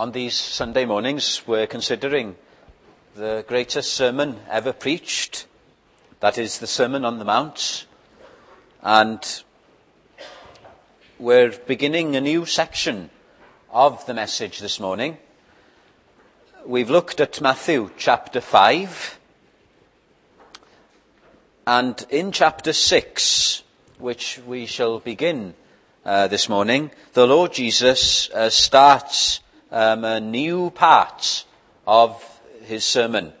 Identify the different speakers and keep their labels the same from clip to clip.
Speaker 1: On these Sunday mornings, we're considering the greatest sermon ever preached. That is the Sermon on the Mount. And we're beginning a new section of the message this morning. We've looked at Matthew chapter 5. And in chapter 6, which we shall begin this morning, the Lord Jesus starts a new part of his sermon.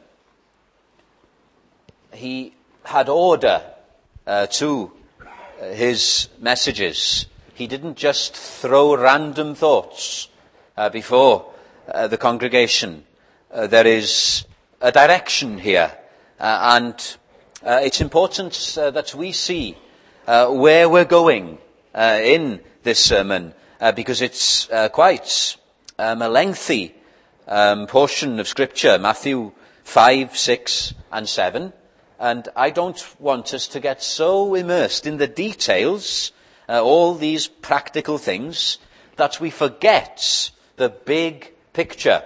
Speaker 1: He had order to his messages. He didn't just throw random thoughts before the congregation. There is a direction here, and it's important that we see where we're going in this sermon, because it's quite a lengthy portion of Scripture, Matthew 5, 6 and 7. And I don't want us to get so immersed in the details, all these practical things, that we forget the big picture.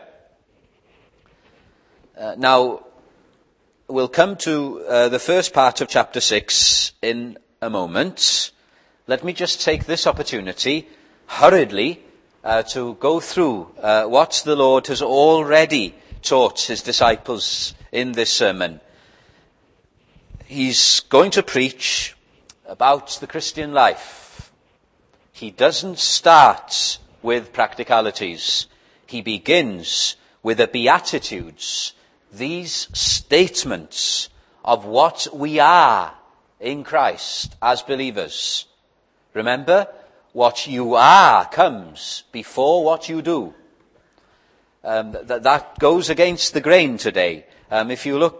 Speaker 1: Now, we'll come to the first part of chapter 6 in a moment. Let me just take this opportunity hurriedly to go through what the Lord has already taught his disciples in this sermon. He's going to preach about the Christian life. He doesn't start with practicalities. He begins with the Beatitudes, these statements of what we are in Christ as believers. Remember, what you are comes before what you do. That goes against the grain today. If you look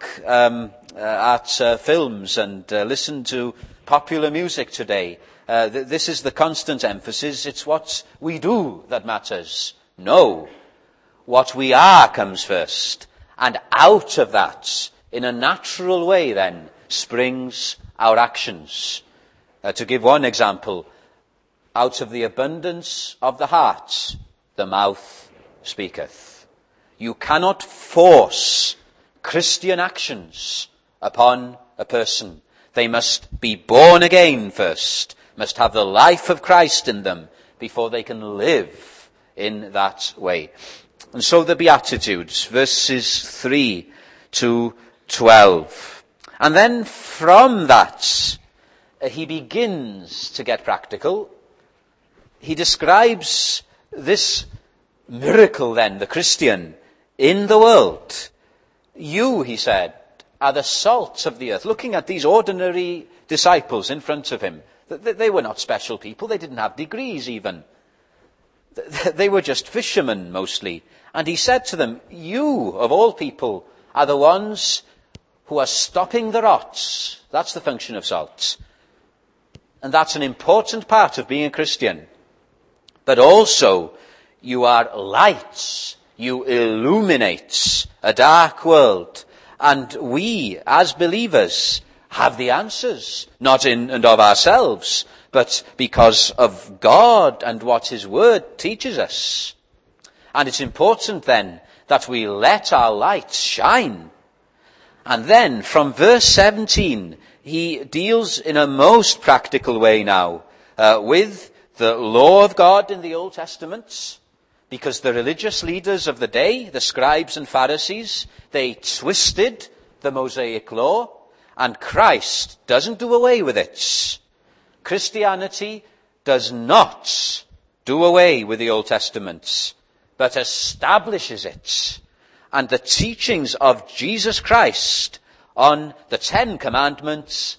Speaker 1: at films and listen to popular music today, this is the constant emphasis. It's what we do that matters. No, what we are comes first. And out of that, in a natural way then, springs our actions. To give one example, out of the abundance of the heart, the mouth speaketh. You cannot force Christian actions upon a person. They must be born again first, must have the life of Christ in them before they can live in that way. And so the Beatitudes, verses 3 to 12. And then from that, he begins to get practical. He describes this miracle then, the Christian, in the world. You, he said, are the salt of the earth. Looking at these ordinary disciples in front of him, they were not special people. They didn't have degrees even. They were just fishermen mostly. And he said to them, you, of all people, are the ones who are stopping the rot. That's the function of salt. And that's an important part of being a Christian. But also, you are lights. You illuminate a dark world. And we, as believers, have the answers, not in and of ourselves, but because of God and what his word teaches us. And it's important then that we let our light shine. And then from verse 17, he deals in a most practical way now with the law of God in the Old Testament, because the religious leaders of the day, the scribes and Pharisees, they twisted the Mosaic law, and Christ doesn't do away with it. Christianity does not do away with the Old Testament, but establishes it. And the teachings of Jesus Christ on the 10 Commandments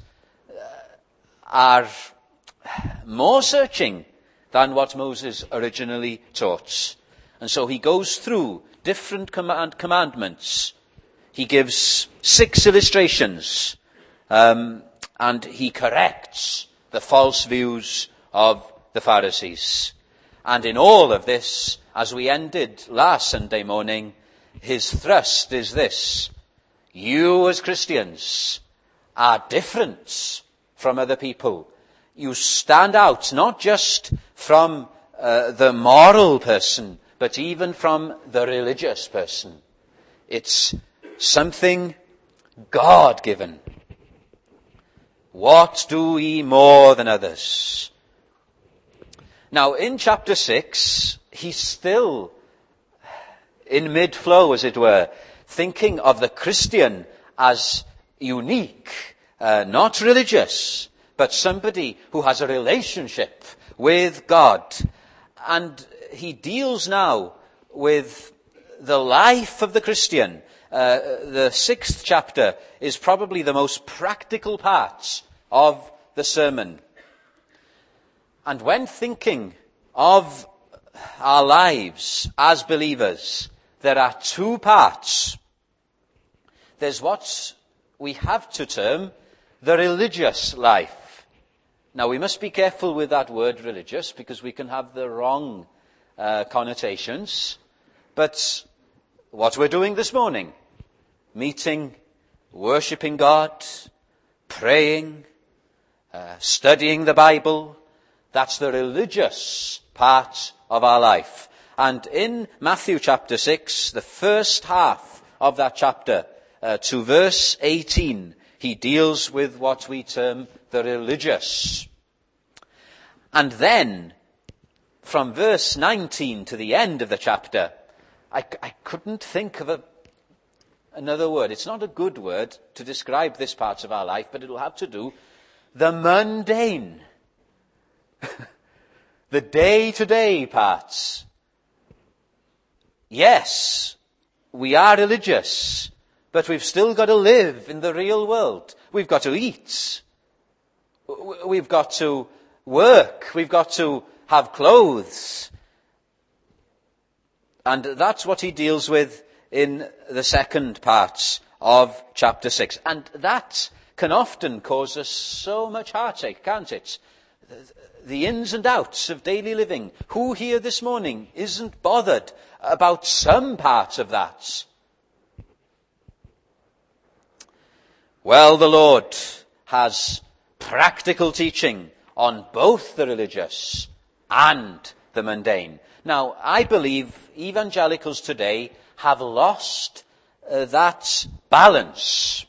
Speaker 1: are more searching than what Moses originally taught. And so he goes through different commandments. He gives 6 illustrations, and he corrects the false views of the Pharisees. And in all of this, as we ended last Sunday morning, his thrust is this: you as Christians are different from other people. You stand out not just from the moral person, but even from the religious person. It's something God-given. What do we more than others? Now, in chapter 6, he's still in mid-flow, as it were, thinking of the Christian as unique, not religious, but somebody who has a relationship with God. And he deals now with the life of the Christian. The 6th chapter is probably the most practical part of the sermon. And when thinking of our lives as believers, there are two parts. There's what we have to term the religious life. Now, we must be careful with that word religious, because we can have the wrong connotations. But what we're doing this morning, meeting, worshipping God, praying, studying the Bible, that's the religious part of our life. And in Matthew chapter 6, the first half of that chapter, to verse 18, he deals with what we term the religious. And then, from verse 19 to the end of the chapter, I couldn't think of another word. It's not a good word to describe this part of our life, but it'll have to do the mundane. The day-to-day parts. Yes, we are religious, but we've still got to live in the real world. We've got to eat. We've got to work. We've got to have clothes. And that's what he deals with in the second part of chapter 6. And that can often cause us so much heartache, can't it? The ins and outs of daily living. Who here this morning isn't bothered about some part of that? Well, the Lord has practical teaching on both the religious and the mundane. Now, I believe evangelicals today have lost that balance.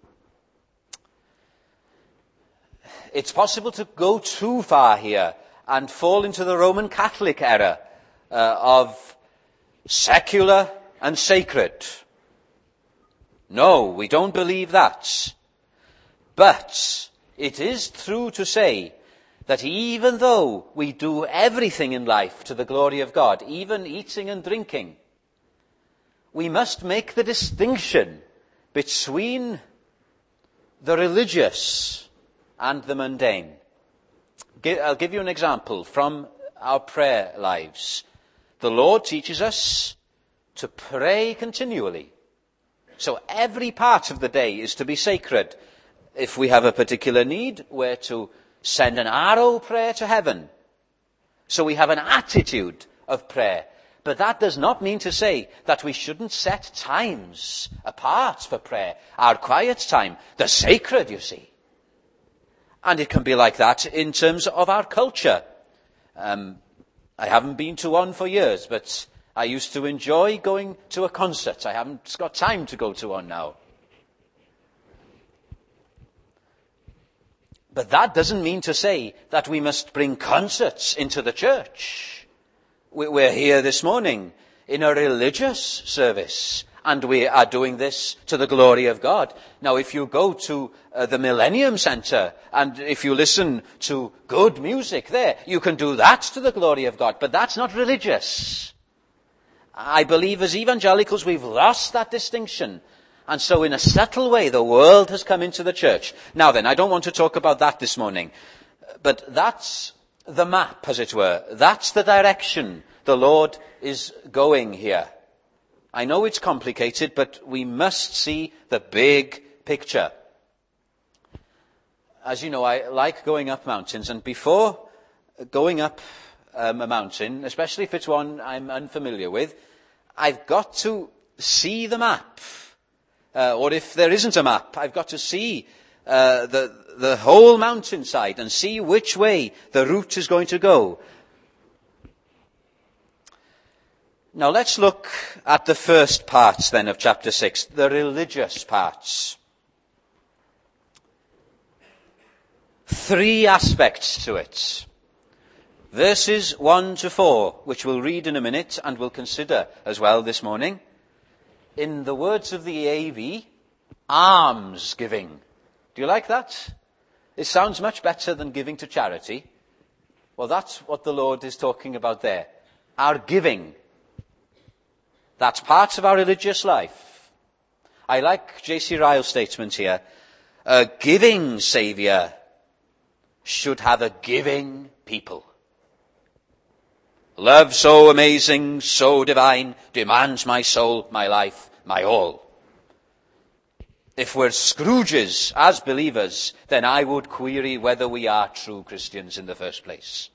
Speaker 1: It's possible to go too far here and fall into the Roman Catholic error of secular and sacred. No, we don't believe that. But it is true to say that even though we do everything in life to the glory of God, even eating and drinking, we must make the distinction between the religious and the mundane. I'll give you an example from our prayer lives. The Lord teaches us to pray continually. So every part of the day is to be sacred. If we have a particular need, we're to send an arrow prayer to heaven. So we have an attitude of prayer. But that does not mean to say that we shouldn't set times apart for prayer. Our quiet time, the sacred, you see. And it can be like that in terms of our culture. I haven't been to one for years, but I used to enjoy going to a concert. I haven't got time to go to one now. But that doesn't mean to say that we must bring concerts into the church. We're here this morning in a religious service, and we are doing this to the glory of God. Now, if you go to the Millennium Centre, and if you listen to good music there, you can do that to the glory of God, but that's not religious. I believe as evangelicals we've lost that distinction. And so in a subtle way, the world has come into the church. Now then, I don't want to talk about that this morning, but that's the map, as it were. That's the direction the Lord is going here. I know it's complicated, but we must see the big picture. As you know, I like going up mountains, and before going up a mountain, especially if it's one I'm unfamiliar with, I've got to see the map. Or if there isn't a map, I've got to see the whole mountainside and see which way the route is going to go. Now let's look at the first parts then of chapter 6, the religious parts. 3 aspects to it. Verses 1 to 4, which we'll read in a minute and we'll consider as well this morning. In the words of the EAV, alms giving. Do you like that? It sounds much better than giving to charity. Well, that's what the Lord is talking about there. Our giving. That's part of our religious life. I like J.C. Ryle's statement here. A giving Saviour should have a giving people. Love so amazing, so divine, demands my soul, my life, my all. If we're Scrooges as believers, then I would query whether we are true Christians in the first place.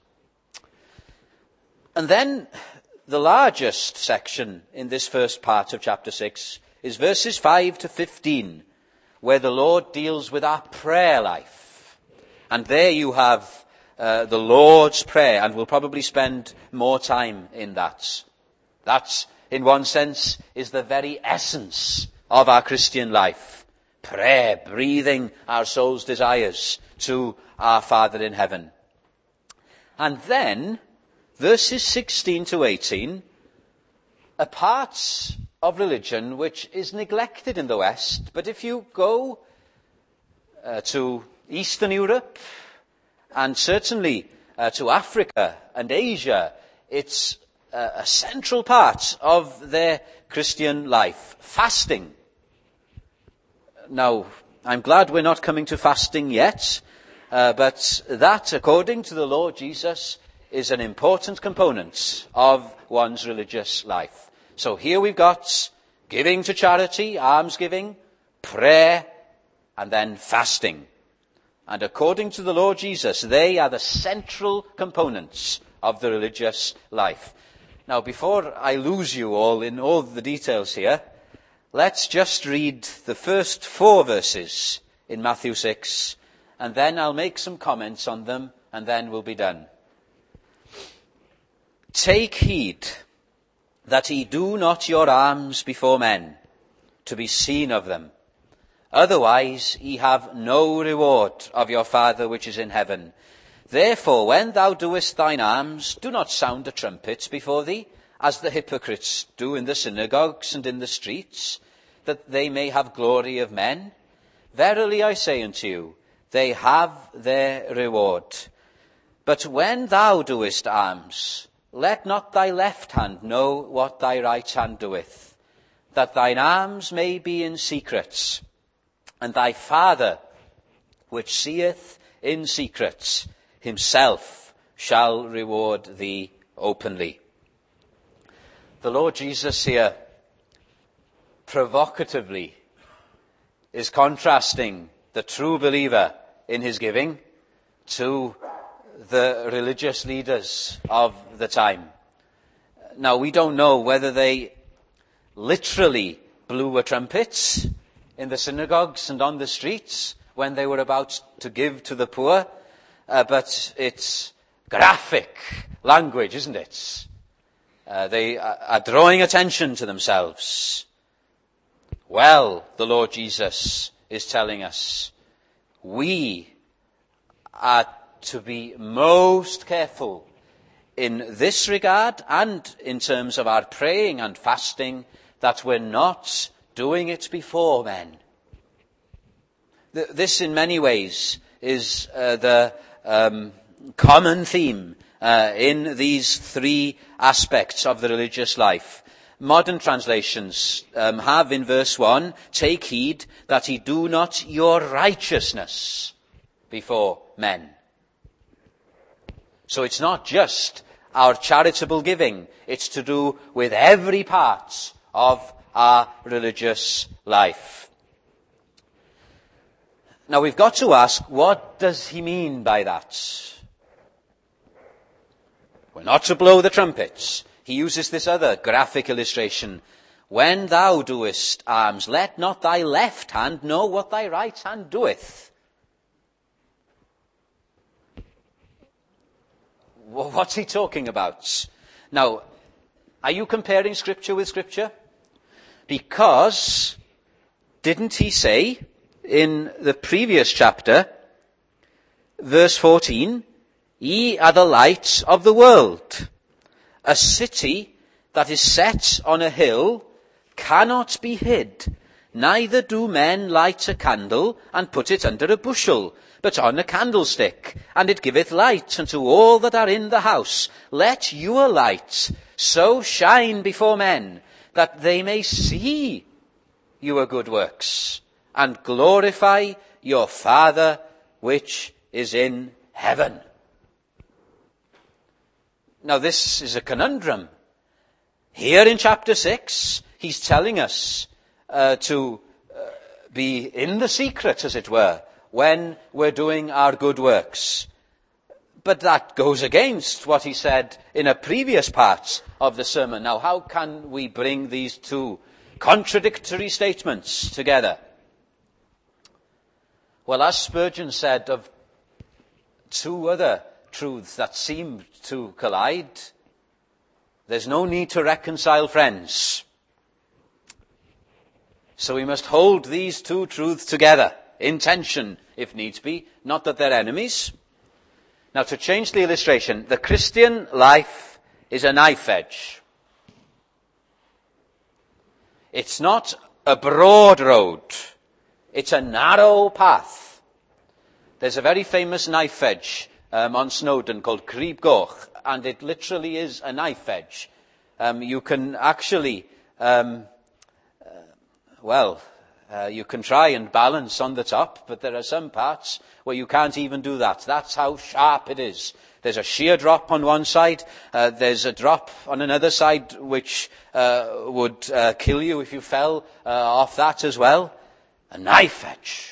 Speaker 1: And then the largest section in this first part of chapter 6 is verses 5 to 15, where the Lord deals with our prayer life. And there you have the Lord's Prayer, and we'll probably spend more time in that. That, in one sense, is the very essence of our Christian life. Prayer, breathing our soul's desires to our Father in heaven. And then, verses 16 to 18 are parts of religion which is neglected in the West, but if you go to Eastern Europe, and certainly to Africa and Asia, it's a central part of their Christian life. Fasting. Now, I'm glad we're not coming to fasting yet, but that, according to the Lord Jesus, is an important component of one's religious life. So here we've got giving to charity, almsgiving, prayer, and then fasting. And according to the Lord Jesus, they are the central components of the religious life. Now, before I lose you all in all the details here, let's just read the first 4 verses in Matthew 6, and then I'll make some comments on them, and then we'll be done. Take heed that ye do not your alms before men, to be seen of them. Otherwise ye have no reward of your Father which is in heaven. Therefore, when thou doest thine alms, do not sound a trumpet before thee, as the hypocrites do in the synagogues and in the streets, that they may have glory of men. Verily I say unto you, they have their reward. But when thou doest alms, let not thy left hand know what thy right hand doeth, that thine alms may be in secret. And thy Father, which seeth in secret, himself shall reward thee openly. The Lord Jesus here provocatively is contrasting the true believer in his giving to the religious leaders of the time. Now, we don't know whether they literally blew a trumpet in the synagogues and on the streets when they were about to give to the poor, but it's graphic language, isn't it? They are drawing attention to themselves. Well, the Lord Jesus is telling us, we are to be most careful in this regard and in terms of our praying and fasting, that we're not doing it before men. This, in many ways, is the common theme in these 3 aspects of the religious life. Modern translations have in verse 1, take heed that ye do not your righteousness before men. So it's not just our charitable giving, it's to do with every part of our religious life. Now we've got to ask, what does he mean by that? We're not to blow the trumpets. He uses this other graphic illustration. When thou doest alms, let not thy left hand know what thy right hand doeth. What's he talking about? Now, Are you comparing Scripture with Scripture? Because, didn't he say in the previous chapter, verse 14, ye are the light of the world. A city that is set on a hill cannot be hid. Neither do men light a candle and put it under a bushel, but on a candlestick, and it giveth light unto all that are in the house. Let your light so shine before men, that they may see your good works, and glorify your Father which is in heaven. Now this is a conundrum. Here in chapter 6, he's telling us to be in the secret, as it were, when we're doing our good works. But that goes against what he said in a previous part of the sermon. Now, how can we bring these two contradictory statements together? Well, as Spurgeon said of two other truths that seem to collide, there's no need to reconcile friends. So we must hold these two truths together, in tension, if needs be, not that they're enemies. Now, to change the illustration, the Christian life is a knife edge. It's not a broad road. It's a narrow path. There's a very famous knife edge on Snowdon called Crib Goch, and it literally is a knife edge. You can actually, you can try and balance on the top, but there are some parts where you can't even do that. That's how sharp it is. There's a sheer drop on one side. There's a drop on another side which would kill you if you fell off that as well. A knife edge.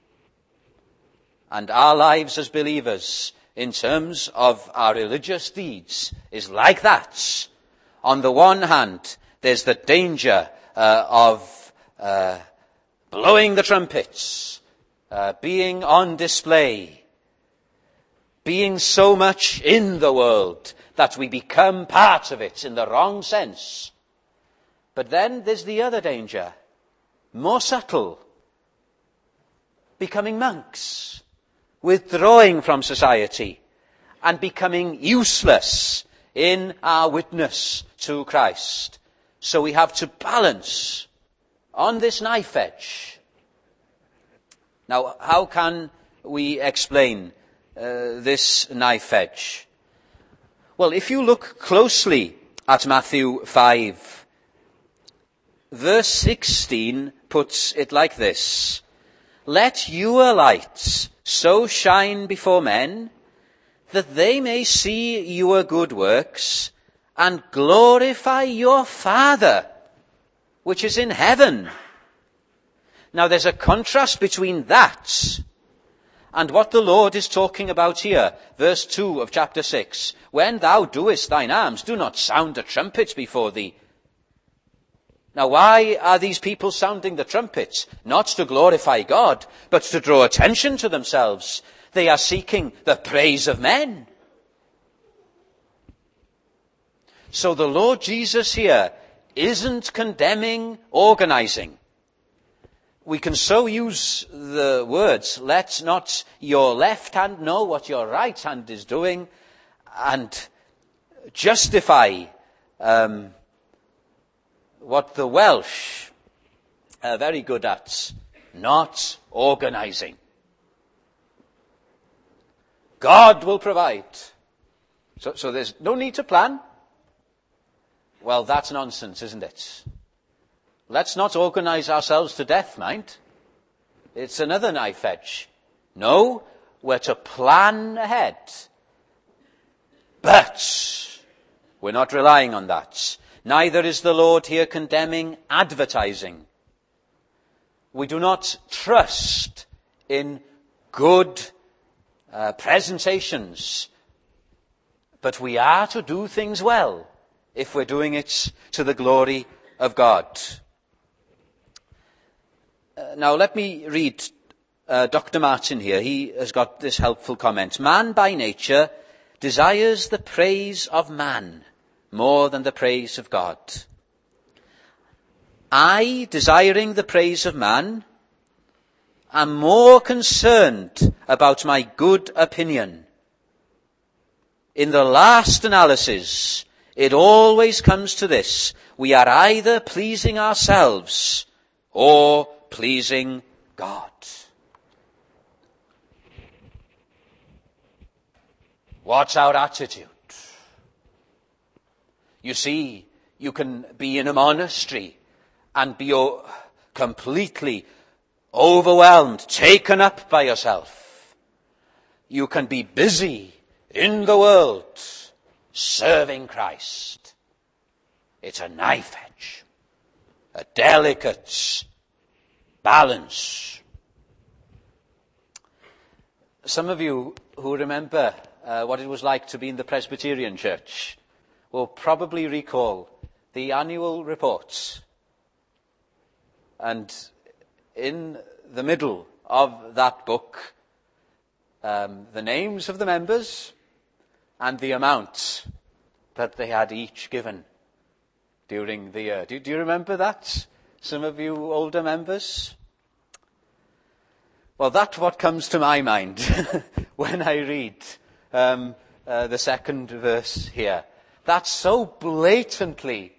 Speaker 1: And our lives as believers, in terms of our religious deeds, is like that. On the one hand, there's the danger of blowing the trumpets, being on display, being so much in the world that we become part of it in the wrong sense. But then there's the other danger, more subtle, becoming monks, withdrawing from society, and becoming useless in our witness to Christ. So we have to balance on this knife edge. Now, how can we explain this knife edge? Well, if you look closely at Matthew 5, verse 16 puts it like this. Let your light so shine before men, that they may see your good works, and glorify your Father which is in heaven. Now there's a contrast between that and what the Lord is talking about here. Verse 2 of chapter 6. When thou doest thine alms, do not sound a trumpet before thee. Now why are these people sounding the trumpets? Not to glorify God, but to draw attention to themselves. They are seeking the praise of men. So the Lord Jesus here isn't condemning organizing. We can so use the words, let not your left hand know what your right hand is doing, and justify what the Welsh are very good at, not organizing. God will provide. So there's no need to plan. Well, that's nonsense, isn't it? Let's not organize ourselves to death, mind. It's another knife edge. No, we're to plan ahead. But we're not relying on that. Neither is the Lord here condemning advertising. We do not trust in good presentations, but we are to do things well if we're doing it to the glory of God. Now let me read Dr. Martin here. He has got this helpful comment. Man by nature desires the praise of man more than the praise of God. I, desiring the praise of man, am more concerned about my good opinion. In the last analysis, it always comes to this: we are either pleasing ourselves or pleasing God. What's our attitude? You see, you can be in a monastery and be completely overwhelmed, taken up by yourself. You can be busy in the world, serving Christ. It's a knife edge, a delicate balance. Some of you who remember what it was like to be in the Presbyterian Church will probably recall the annual reports. And in the middle of that book, the names of the members and the amount that they had each given during the year. Do you remember that? Some of you older members? Well, that's what comes to my mind when I read the second verse here. That's so blatantly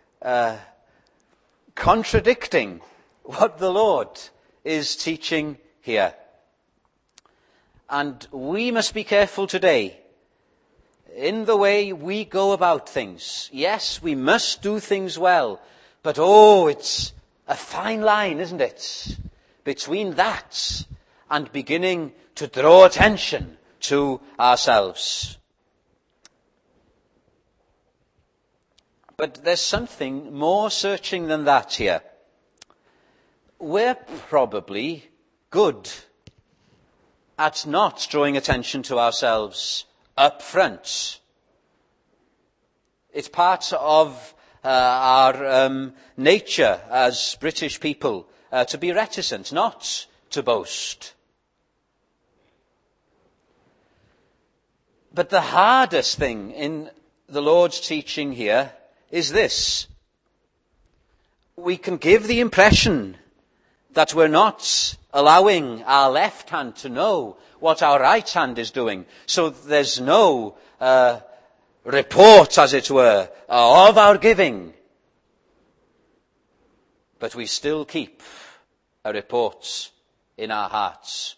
Speaker 1: contradicting what the Lord is teaching here. And we must be careful today in the way we go about things. Yes, we must do things well, but it's a fine line, isn't it, between that and beginning to draw attention to ourselves. But there's something more searching than that here. We're probably good at not drawing attention to ourselves up front. It's part of our nature as British people to be reticent, not to boast. But the hardest thing in the Lord's teaching here is this: we can give the impression that we're not allowing our left hand to know what our right hand is doing. So there's no report, as it were, of our giving. But we still keep a report in our hearts.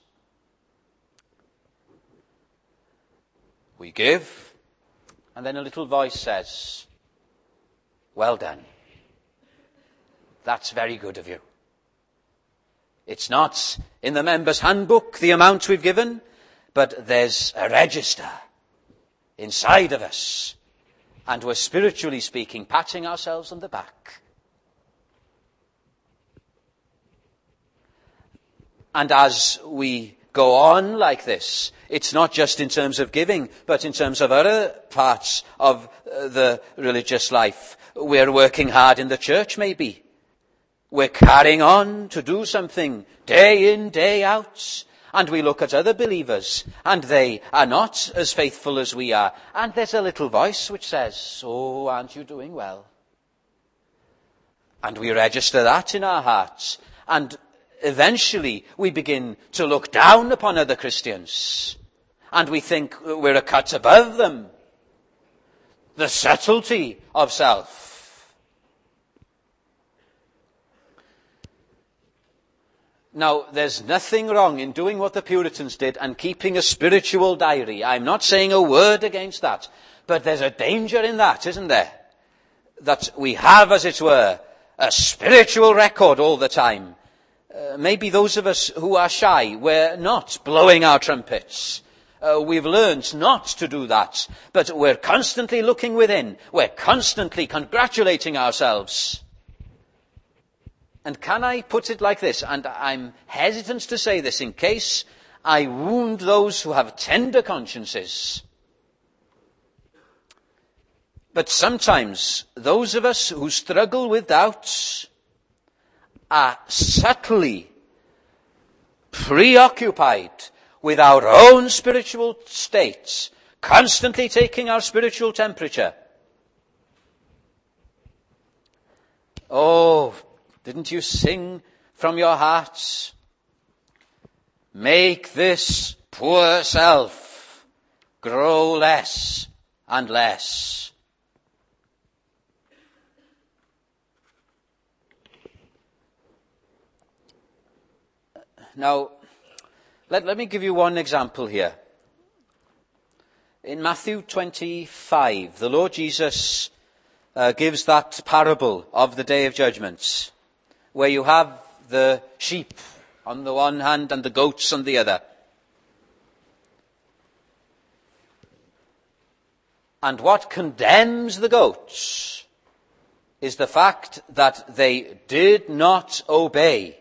Speaker 1: We give, and then a little voice says, "Well done. That's very good of you." It's not in the members' handbook, the amount we've given, but there's a register inside of us, and we're, spiritually speaking, patting ourselves on the back. And as we go on like this, it's not just in terms of giving, but in terms of other parts of the religious life. We're working hard in the church, maybe. We're carrying on to do something day in, day out. And we look at other believers, and they are not as faithful as we are. And there's a little voice which says, "Oh, aren't you doing well?" And we register that in our hearts. And eventually we begin to look down upon other Christians. And we think we're a cut above them. The subtlety of self. Now, there's nothing wrong in doing what the Puritans did and keeping a spiritual diary. I'm not saying a word against that. But there's a danger in that, isn't there? That we have, as it were, a spiritual record all the time. Maybe those of us who are shy, we're not blowing our trumpets. We've learned not to do that. But we're constantly looking within. We're constantly congratulating ourselves. And can I put it like this, and I'm hesitant to say this in case I wound those who have tender consciences. But sometimes those of us who struggle with doubts are subtly preoccupied with our own spiritual states, constantly taking our spiritual temperature. Oh, didn't you sing from your hearts? Make this poor self grow less and less. Now, let me give you one example here. In Matthew 25, the Lord Jesus gives that parable of the Day of Judgment, where you have the sheep on the one hand and the goats on the other. And what condemns the goats is the fact that they did not obey.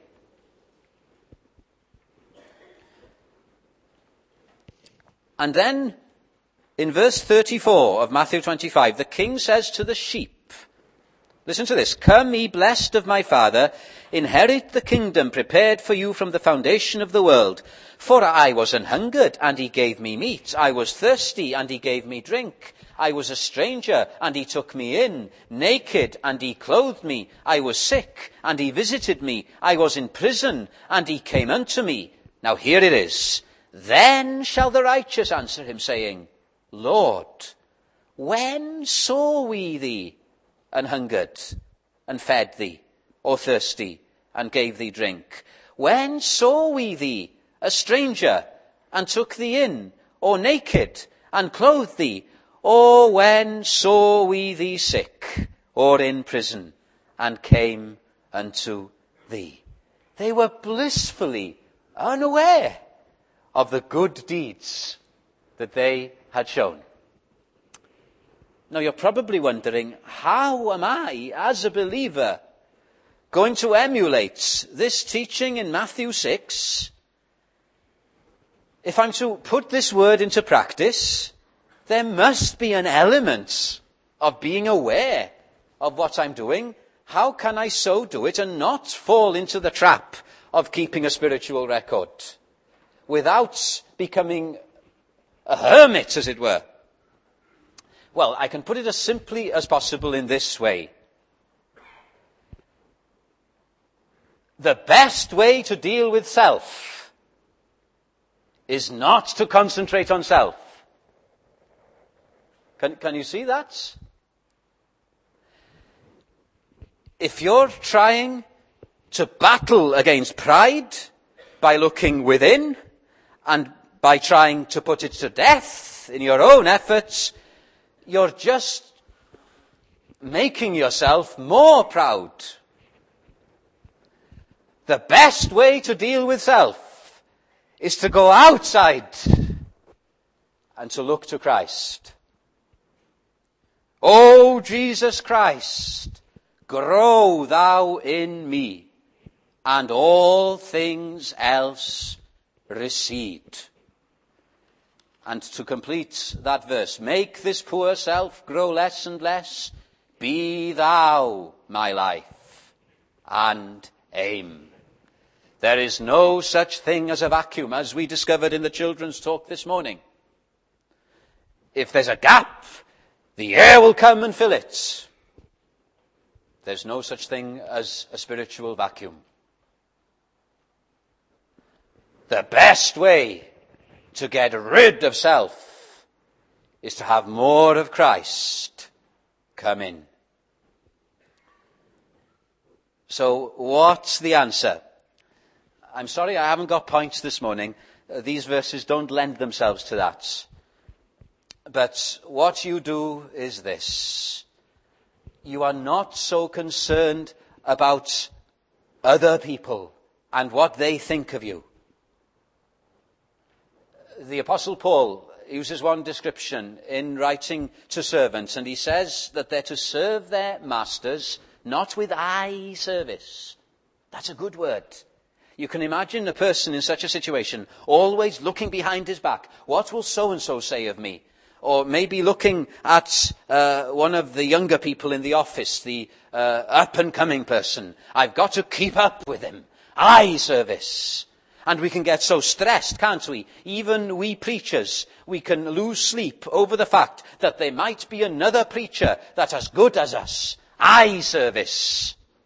Speaker 1: And then, in verse 34 of Matthew 25, the king says to the sheep, listen to this, "Come, ye blessed of my Father, inherit the kingdom prepared for you from the foundation of the world. For I was an hungered, and he gave me meat. I was thirsty, and he gave me drink. I was a stranger, and he took me in. Naked, and he clothed me. I was sick, and he visited me. I was in prison, and he came unto me." Now here it is. "Then shall the righteous answer him, saying, Lord, when saw we thee an hungered, and fed thee, or thirsty, and gave thee drink? When saw we thee a stranger, and took thee in, or naked, and clothed thee? Or when saw we thee sick, or in prison, and came unto thee?" They were blissfully unaware of the good deeds that they had shown. Now you're probably wondering, how am I, as a believer, going to emulate this teaching in Matthew 6? If I'm to put this word into practice, there must be an element of being aware of what I'm doing. How can I so do it and not fall into the trap of keeping a spiritual record without becoming a hermit, as it were? Well, I can put it as simply as possible in this way. The best way to deal with self is not to concentrate on self. Can you see that? If you're trying to battle against pride by looking within and by trying to put it to death in your own efforts, you're just making yourself more proud. The best way to deal with self is to go outside and to look to Christ. O Jesus Christ, grow thou in me, and all things else recede. And to complete that verse, make this poor self grow less and less, be thou my life and aim. There is no such thing as a vacuum, as we discovered in the children's talk this morning. If there's a gap, the air will come and fill it. There's no such thing as a spiritual vacuum. The best way to get rid of self is to have more of Christ come in. So what's the answer? I'm sorry I haven't got points this morning. These verses don't lend themselves to that. But what you do is this. You are not so concerned about other people and what they think of you. The Apostle Paul uses one description in writing to servants, and he says that they're to serve their masters not with eye service. That's a good word. You can imagine a person in such a situation always looking behind his back. What will so-and-so say of me? Or maybe looking at one of the younger people in the office, the up-and-coming person. I've got to keep up with him. Eye service. And we can get so stressed, can't we? Even we preachers, we can lose sleep over the fact that there might be another preacher that's as good as us. Eye service.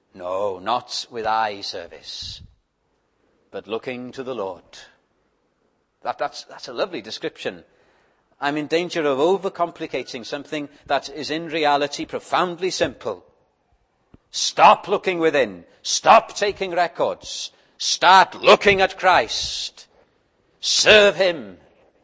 Speaker 1: No, not with eye service, but looking to the Lord. That's a lovely description. I'm in danger of overcomplicating something that is in reality profoundly simple. Stop looking within. Stop taking records. Start looking at Christ. Serve him.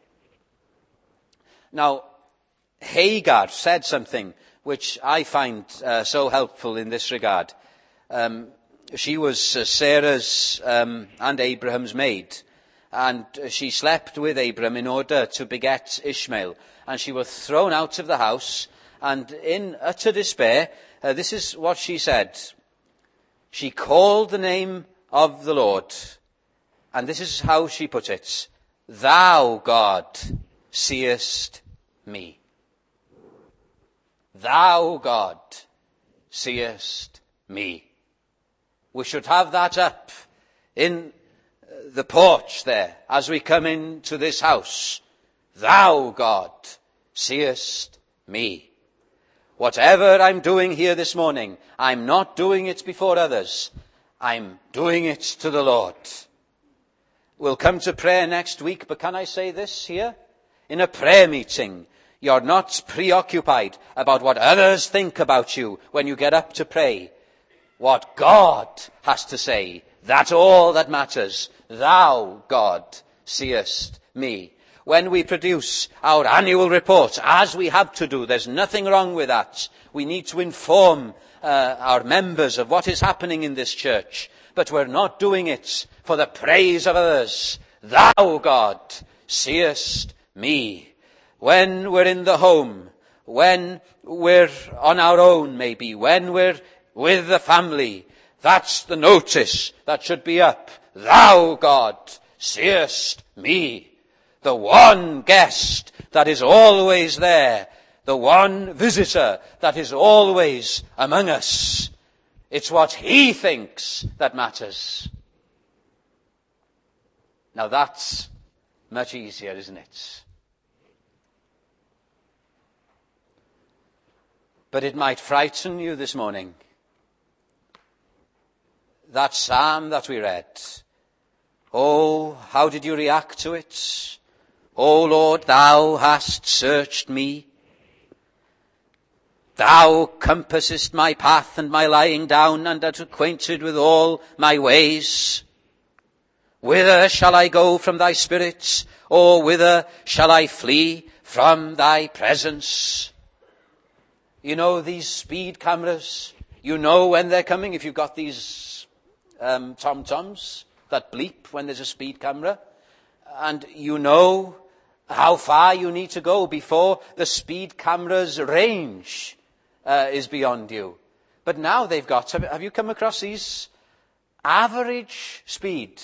Speaker 1: Now, Hagar said something which I find so helpful in this regard. She was Sarah's and Abraham's maid, and she slept with Abraham in order to beget Ishmael. And she was thrown out of the house, and in utter despair, this is what she said. She called the name of the Lord, and this is how she put it. Thou, God, seest me. Thou, God, seest me. We should have that up in the porch there as we come into this house. Thou, God, seest me. Whatever I'm doing here this morning, I'm not doing it before others. I'm doing it to the Lord. We'll come to prayer next week, but can I say this here? In a prayer meeting, you're not preoccupied about what others think about you when you get up to pray. What God has to say, that's all that matters. Thou, God, seest me. When we produce our annual report, as we have to do, there's nothing wrong with that. We need to inform our members of what is happening in this church. But we're not doing it for the praise of others. Thou, God, seest me. When we're in the home, when we're on our own maybe, when we're with the family, that's the notice that should be up. Thou, God, seest me. The one guest that is always there, the one visitor that is always among us. It's what he thinks that matters. Now that's much easier, isn't it? But it might frighten you this morning. That psalm that we read. Oh, how did you react to it? O Lord, thou hast searched me. Thou compassest my path and my lying down, and art acquainted with all my ways. Whither shall I go from thy spirit? Or whither shall I flee from thy presence? You know these speed cameras, you know when they're coming. If you've got these tom-toms that bleep when there's a speed camera, and you know how far you need to go before the speed camera's range is beyond you. But now they've got, have you come across these average speed?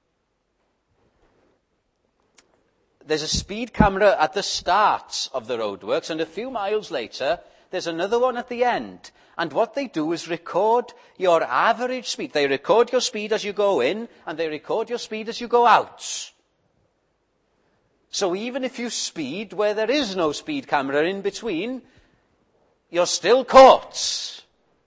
Speaker 1: There's a speed camera at the start of the roadworks, and a few miles later, there's another one at the end. And what they do is record your average speed. They record your speed as you go in, and they record your speed as you go out. So even if you speed where there is no speed camera in between, you're still caught.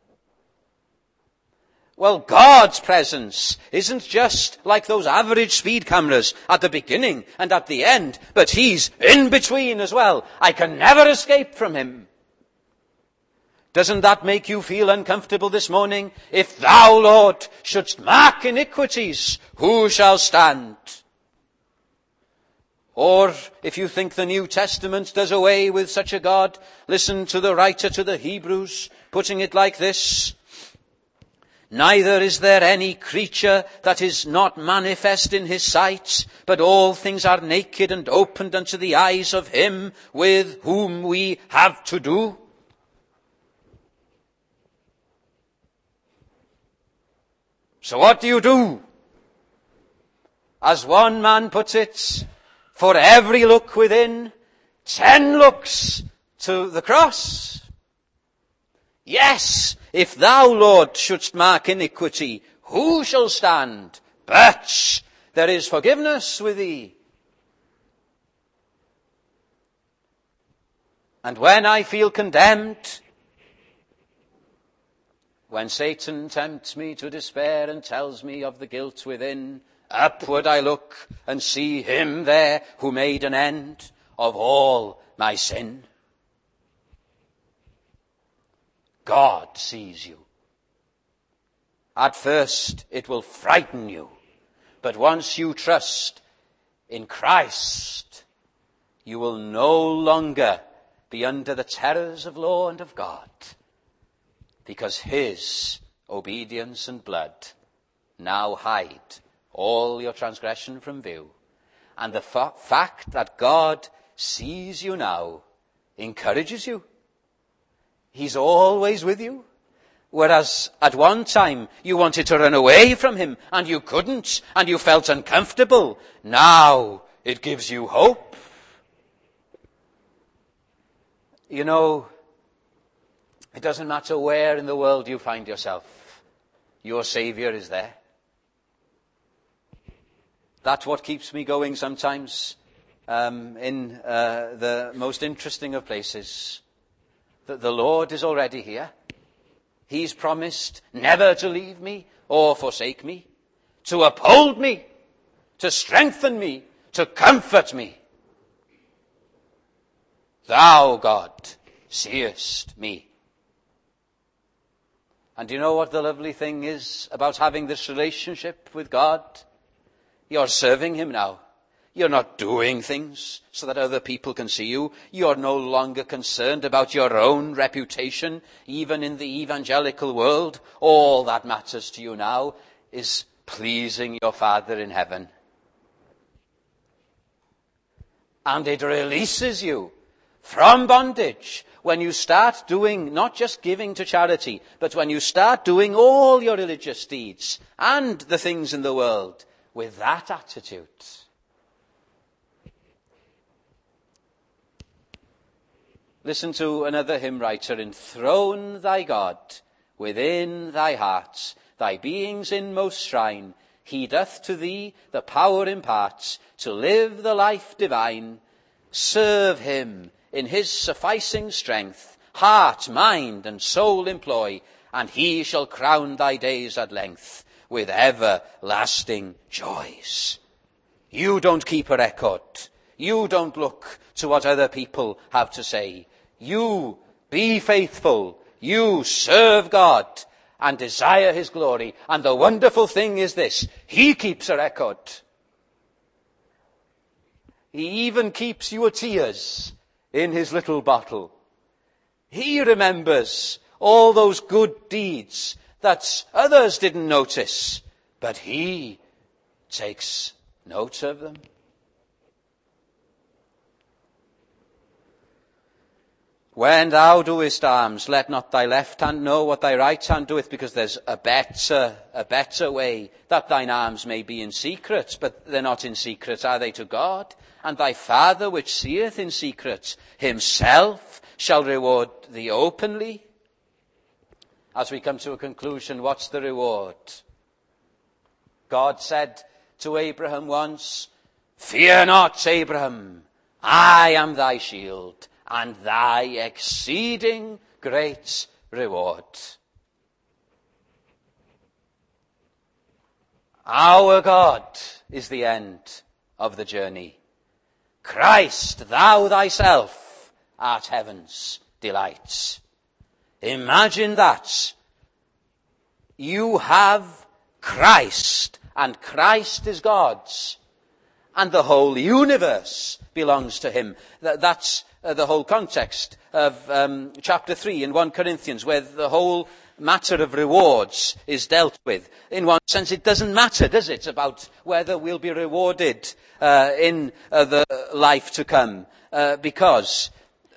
Speaker 1: Well, God's presence isn't just like those average speed cameras at the beginning and at the end, but he's in between as well. I can never escape from him. Doesn't that make you feel uncomfortable this morning? If thou, Lord, shouldst mark iniquities, who shall stand? Or if you think the New Testament does away with such a God, listen to the writer to the Hebrews, putting it like this. Neither is there any creature that is not manifest in his sight, but all things are naked and opened unto the eyes of him with whom we have to do. So what do? As one man puts it, for every look within, 10 looks to the cross. Yes, if thou, Lord, shouldst mark iniquity, who shall stand? But there is forgiveness with thee. And when I feel condemned, When Satan tempts me to despair and tells me of the guilt within, upward I look and see him there who made an end of all my sin. God sees you. At first it will frighten you, but once you trust in Christ, you will no longer be under the terrors of law and of God, because his obedience and blood now hide all your transgression from view. And the fact that God sees you now encourages you. He's always with you. Whereas at one time you wanted to run away from him and you couldn't and you felt uncomfortable. Now it gives you hope. You know, it doesn't matter where in the world you find yourself. Your Saviour is there. That's what keeps me going sometimes in the most interesting of places. That the Lord is already here. He's promised never to leave me or forsake me, to uphold me, to strengthen me, to comfort me. Thou, God, seest me. And you know what the lovely thing is about having this relationship with God? You're serving him now. You're not doing things so that other people can see you. You're no longer concerned about your own reputation, even in the evangelical world. All that matters to you now is pleasing your Father in heaven. And it releases you from bondage when you start doing, not just giving to charity, but when you start doing all your religious deeds and the things in the world with that attitude. Listen to another hymn writer. Enthrone thy God within thy heart, thy being's inmost shrine. He doth to thee the power impart to live the life divine. Serve him in his sufficing strength, heart, mind, and soul employ, and he shall crown thy days at length with everlasting joys. You don't keep a record. You don't look to what other people have to say. You be faithful. You serve God and desire his glory. And the wonderful thing is this: he keeps a record. He even keeps your tears in his little bottle. He remembers all those good deeds that others didn't notice, but he takes note of them. When thou doest alms, let not thy left hand know what thy right hand doeth, because there's a better way, that thine alms may be in secret, but they're not in secret, are they, to God? And thy Father which seeth in secret, himself shall reward thee openly. As we come to a conclusion, what's the reward? God said to Abraham once, "Fear not, Abraham, I am thy shield, and thy exceeding great reward." Our God is the end of the journey. Christ, thou thyself art heaven's delight. Imagine that. You have Christ, and Christ is God's, and the whole universe belongs to him. That's the whole context of chapter 3 in 1 Corinthians, where the whole matter of rewards is dealt with. In one sense, it doesn't matter, does it, about whether we'll be rewarded in the life to come, because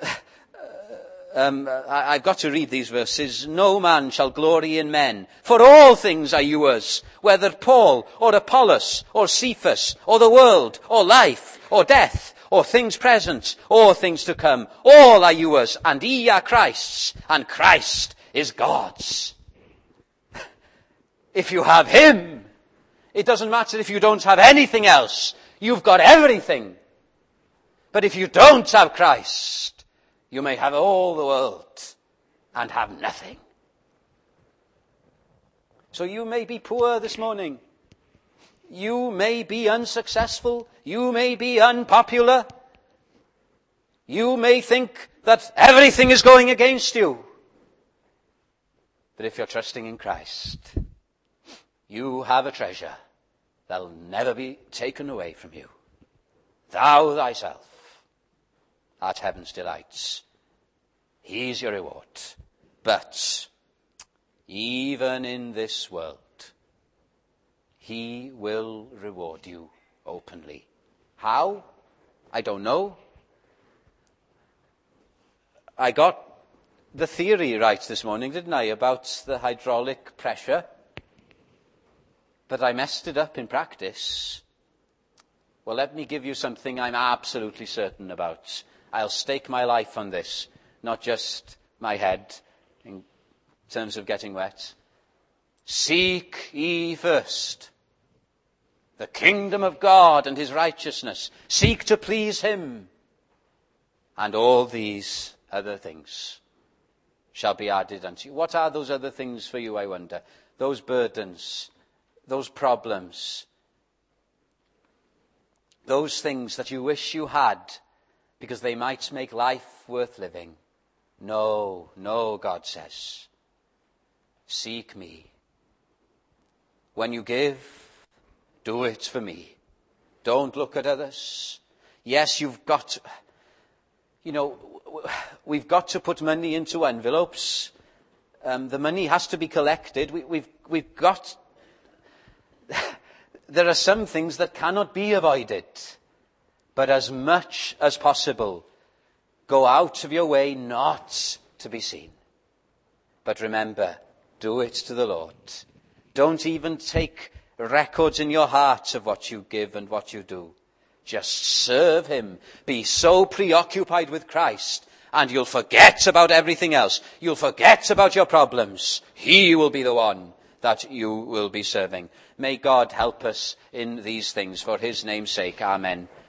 Speaker 1: I've got to read these verses. No man shall glory in men, for all things are yours, whether Paul or Apollos or Cephas or the world or life or death or things present or things to come. All are yours, and ye are Christ's, and Christ is God's. If you have him, it doesn't matter if you don't have anything else. You've got everything. But if you don't have Christ, you may have all the world and have nothing. So you may be poor this morning. You may be unsuccessful. You may be unpopular. You may think that everything is going against you. But if you're trusting in Christ, you have a treasure that'll never be taken away from you. Thou thyself art heaven's delights. He's your reward. But even in this world, he will reward you openly. How? I don't know. I got the theory right this morning, didn't I, about the hydraulic pressure? But I messed it up in practice. Well, let me give you something I'm absolutely certain about. I'll stake my life on this, not just my head in terms of getting wet. Seek ye first the kingdom of God and his righteousness. Seek to please him. And all these other things shall be added unto you. What are those other things for you, I wonder? Those burdens, those problems, those things that you wish you had because they might make life worth living. No, God says. Seek me. When you give, do it for me. Don't look at others. Yes, you've got, we've got to put money into envelopes. The money has to be collected. We've got, there are some things that cannot be avoided. But as much as possible, go out of your way not to be seen. But remember, do it to the Lord. Don't even take records in your heart of what you give and what you do. Just serve him. Be so preoccupied with Christ, and you'll forget about everything else. You'll forget about your problems. He will be the one that you will be serving. May God help us in these things for his name's sake. Amen.